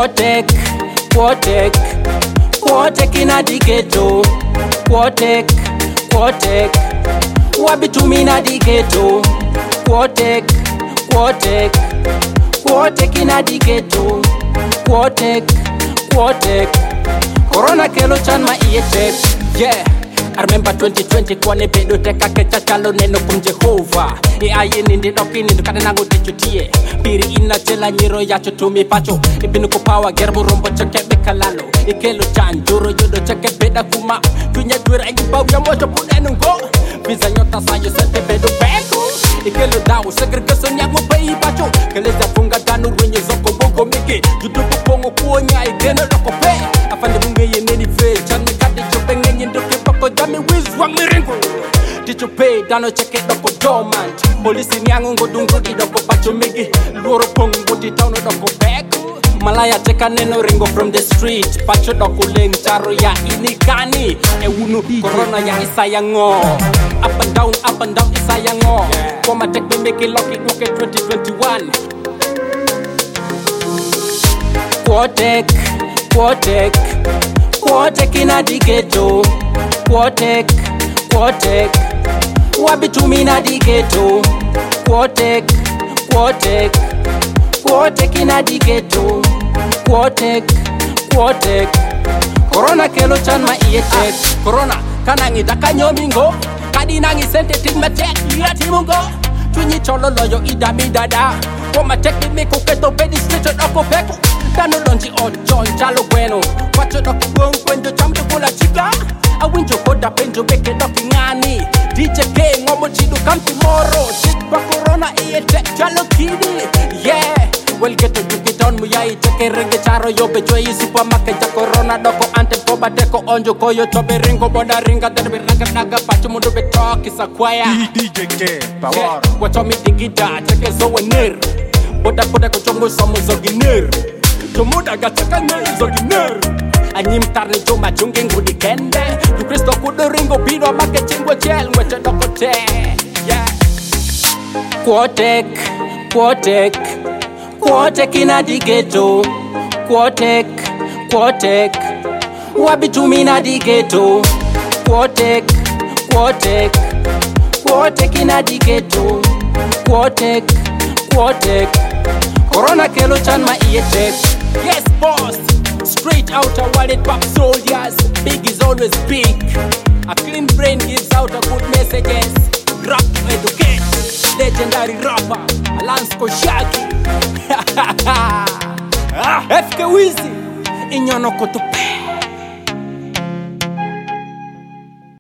Quotek inna the ghetto. Quotek, wabitumi inna the ghetto. Quotek inna the ghetto. Quotek, Corona kelo chan ma ietek. Yeah, I remember 2020 kwane bedo teka kecha chalo neno kum Jehovah. Aye nindi doki nindu kada nango tichutie. Piri ina chela nyiro yacho tumi pacho. Ibinu kupawa gerbu rombo chake bekalalo. Ikelo chan juro yodo chake beda kuma. Tunya dwera ikipaw ya mocho pudenungo. Visa nyota sayo sente bedo beko. Ikelo dawo segregason ya mopei pacho. Keleza funga danu renye zoko bongo miki. Judubu pongo kuonya igeno loko pe. Afande bunge ye neni fe. Chane kati chope ngenye ndoke pako jami wizwang miringo. Tichupe dano cheke doko dormant. Polisi nyango dungo di doko pacho migi. Luoro pongo di tauno doko beko. Malaya teka neno ringo from the street. Pacho doko leng charo ya inikani. Ewunu corona ya isayango. Up and down isayango. Koma tek me make it lucky 2021. Quotek inna the ghetto. Quotek, wabitumi inna the ghetto. Quotek inna the ghetto. Quotek, Corona kelo chan ma ietek. Corona kanangi dakanyo mingo. Kadi nangi sente tigmatek yati mungo. Tunyi cholo loyo idami dada. Koma tek me kuketo bedi street doko peko. Dano lonji ojon chalo bueno. Pacho doko buong kwendo chamto kula chica. Awinjo koda penjo beke doki ngani. DJ K ngomo chidu come tomorrow. Shit pa Corona ietek chalo kidi. Yeah, well get on muyai cheke renge charo yo bejo yi supermarket ja Corona doko ante koba deko onjo koyo tobe ringo boda ringa derbe raga naga pacho mundu betok isa kwaya. DJ K power. Wacho mi digida cheke zo wenir. Boda ko chongo somo zoginir. Tomuda gataka ngai zoginer. Anyim tarne joma chunge ngudi kende. Tu Kristo kudo ringo bino make chingwa chel ngweche doko te. Yeah. Quotek inna the ghetto. Quotek, wabitumi inna the ghetto. Quotek inna the ghetto. Quotek, Corona kelo chan ma ietek. Yes boss, straight out a wallet pop soldiers. Big is always big. A clean brain gives out a good messages. Rap to educate. Legendary rapper Lance Koshaki. FK Wizzy Inyono Kotupe.